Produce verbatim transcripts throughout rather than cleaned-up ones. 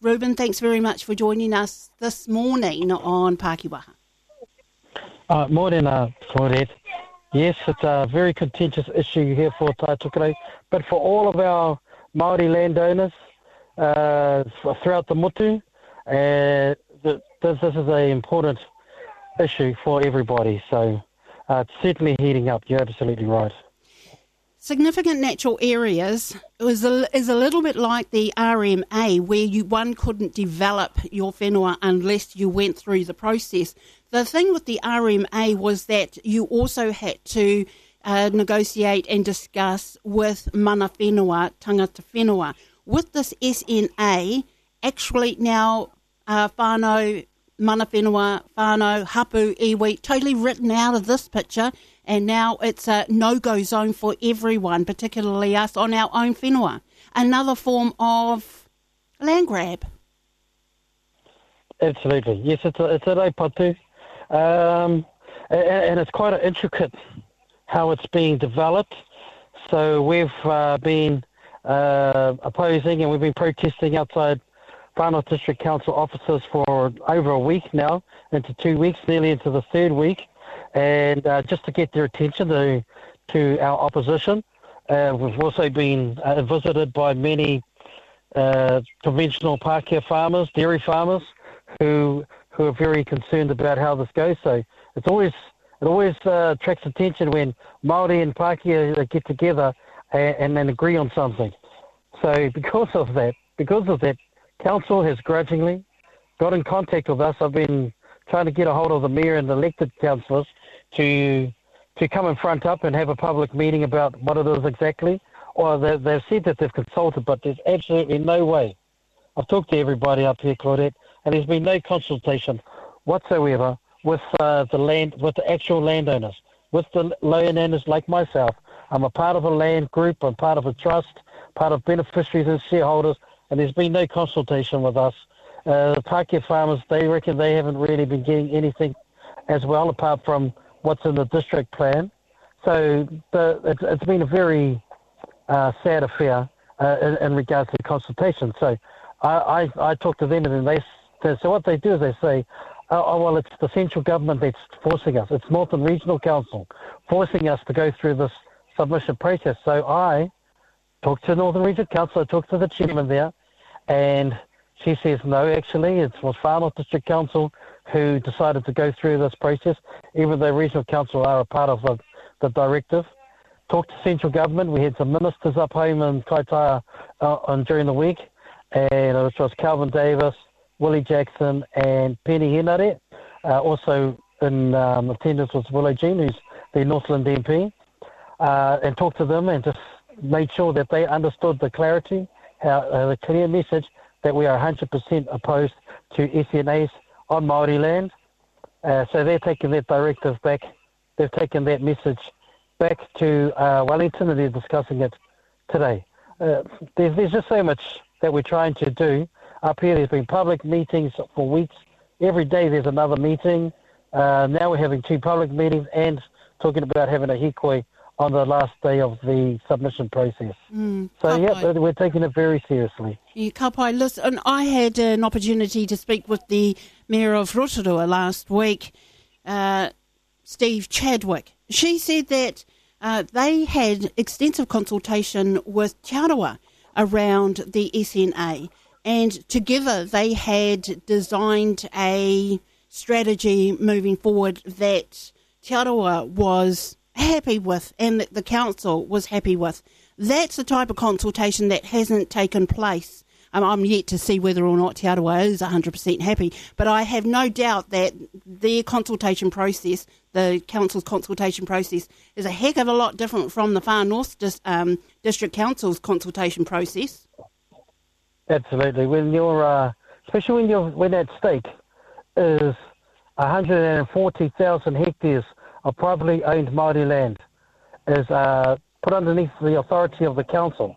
Ruben, thanks very much for joining us this morning on Pākiwaha. Uh, morning, uh, Claudette. Yes, it's a very contentious issue here for Tātukere, but for all of our Māori landowners uh, throughout the Motu, uh, this, this is an important issue for everybody. So uh, it's certainly heating up. You're absolutely right. Significant natural areas is a, is a little bit like the R M A, where you one couldn't develop your whenua unless you went through the process. The thing with the R M A was that you also had to uh, negotiate and discuss with mana whenua, tangata whenua. With this S N A, actually now uh, whānau, mana whenua, whānau, hapu, iwi, totally written out of this picture. And now it's a no-go zone for everyone, particularly us on our own whenua. Another form of land grab. Absolutely. Yes, it's a, it's a raipatu. Um, and, and it's quite intricate how it's being developed. So we've uh, been uh, opposing and we've been protesting outside Whanau District Council offices for over a week now, into two weeks, nearly into the third week. And uh, just to get their attention to, to our opposition. Uh, we've also been uh, visited by many uh, conventional Pākehā farmers, dairy farmers, who who are very concerned about how this goes. So it's always it always uh, attracts attention when Māori and Pākehā get together and, and then agree on something. So because of that, because of that, Council has grudgingly got in contact with us. I've been trying to get a hold of the mayor and the elected councillors to to come and front up and have a public meeting about what it is exactly. Or they, they've said that they've consulted, but there's absolutely no way. I've talked to everybody up here, Claudette, and there's been no consultation whatsoever with uh, the land, with the actual landowners, with the landowners like myself. I'm a part of a land group, I'm part of a trust, part of beneficiaries and shareholders, and there's been no consultation with us. Uh, the Pākehā farmers, they reckon they haven't really been getting anything as well, apart from what's in the district plan. So the, it's, it's been a very uh, sad affair uh, in, in regards to consultation. So I, I, I talk to them, and then they, they so what they do is they say, oh, oh, well, it's the central government that's forcing us. It's Northern Regional Council forcing us to go through this submission process. So I talked to Northern Regional Council, I talked to the chairman there, and she says, no, actually, it was Whanau District Council who decided to go through this process, even though Regional Council are a part of the, the directive. Talked to central government. We had some ministers up home in Kaitaia uh, on, during the week, and it was Calvin Davis, Willie Jackson, and Penny Henare. Uh, also in um, attendance was Willow Jean, who's the Northland M P, uh, and talked to them and just made sure that they understood the clarity, how, uh, the clear message that we are one hundred percent opposed to S N As on Māori land. Uh, so they're taking that directive back. They've taken that message back to uh, Wellington, and they're discussing it today. Uh, there's, there's just so much that we're trying to do up here. There's been public meetings for weeks. Every day there's another meeting. Uh, now we're having two public meetings and talking about having a hikoi on the last day of the submission process. Mm, so, yeah, we're taking it very seriously. Yeah, kapai. Listen, I had an opportunity to speak with the Mayor of Rotorua last week, uh, Steve Chadwick. She said that uh, they had extensive consultation with Te Arawa around the S N A, and together they had designed a strategy moving forward that Te Arawa was happy with and that the council was happy with. That's the type of consultation that hasn't taken place. Um, I'm yet to see whether or not Te Arawa is one hundred percent happy, but I have no doubt that their consultation process, the council's consultation process, is a heck of a lot different from the Far North Dis- um, District Council's consultation process. Absolutely. When you're, uh, especially when you're when that stake is one hundred forty thousand hectares of privately owned Māori land is uh, put underneath the authority of the council.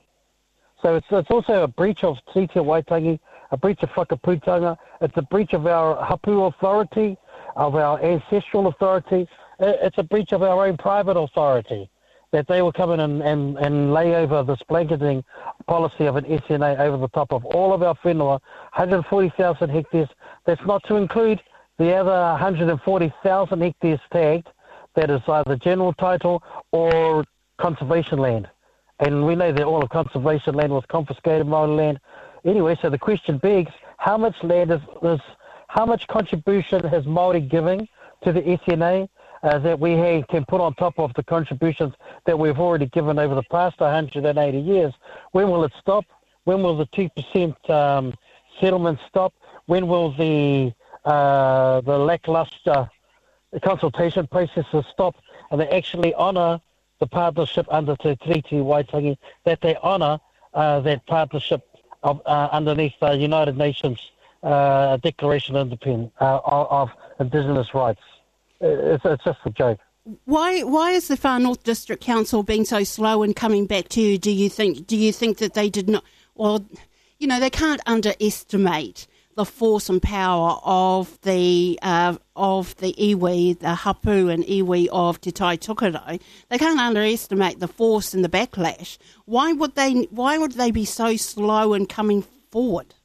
So it's it's also a breach of Te Tia Waitangi, a breach of whakaputanga, it's a breach of our hapu authority, of our ancestral authority, it's a breach of our own private authority that they will come in and, and, and lay over this blanketing policy of an S N A over the top of all of our whenua, one hundred forty thousand hectares. That's not to include the other one hundred forty thousand hectares tagged that is either general title or conservation land. And we know that all of conservation land was confiscated Māori land. Anyway, so the question begs, how much land is, is how much contribution has Māori giving to the S N A uh, that we have, can put on top of the contributions that we've already given over the past one hundred eighty years? When will it stop? When will the two percent um, settlement stop? When will the uh, the lackluster consultation processes stop, and they actually honour the partnership under Te Tiriti Waitangi, that they honour uh, that partnership of, uh, underneath the United Nations uh, Declaration of Independence uh, of Indigenous Rights. It's, it's just a joke. Why why is the Far North District Council being so slow in coming back to you? Do you think do you think that they did not? Well, you know, they can't underestimate the force and power of the uh, of the iwi, the hapu and iwi of Te Tai Tokerau. They can't underestimate the force and the backlash. Why would they? Why would they be so slow in coming forward?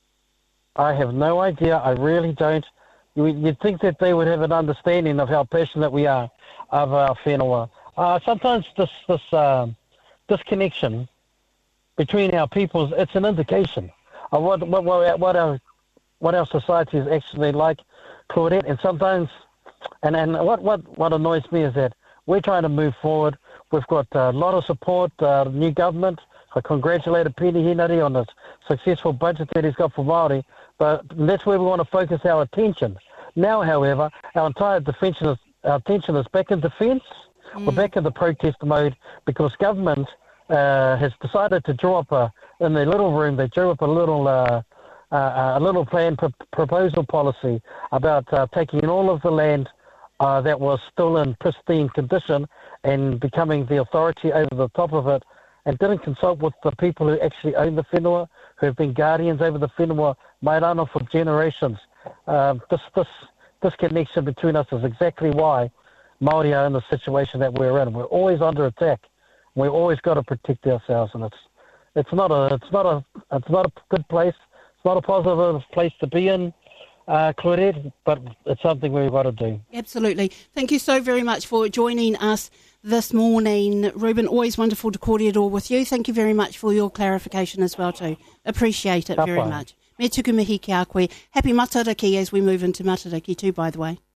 I have no idea. I really don't. You, you'd think that they would have an understanding of how passionate we are of our whenua. Uh, sometimes this this uh, disconnection between our peoples, it's an indication of what what what our what our society is actually like, Claudette. And sometimes, and, and what, what, what annoys me is that we're trying to move forward. We've got a lot of support, uh, new government. I congratulated Peter Hinari on the successful budget that he's got for Māori, but that's where we want to focus our attention. Now, however, our entire defense is, our attention is back in defence. Mm. We're back in the protest mode because government uh, has decided to draw up a, in their little room, they drew up a little uh, Uh, a little plan pro- proposal policy about uh, taking all of the land uh, that was still in pristine condition and becoming the authority over the top of it, and didn't consult with the people who actually own the whenua, who have been guardians over the whenua, Mairana, for generations. Um, this, this, this connection between us is exactly why Māori are in the situation that we're in. We're always under attack. We've always got to protect ourselves, and it's it's not a it's not a it's not a good place. It's not a positive place to be in, uh, Claudette, but it's something we've got to do. Absolutely. Thank you so very much for joining us this morning, Ruben. Always wonderful to kōrero with you. Thank you very much for your clarification as well too. Appreciate it very much. Me tuku mihi ki a koe. Happy Matariki as we move into Matariki too, by the way.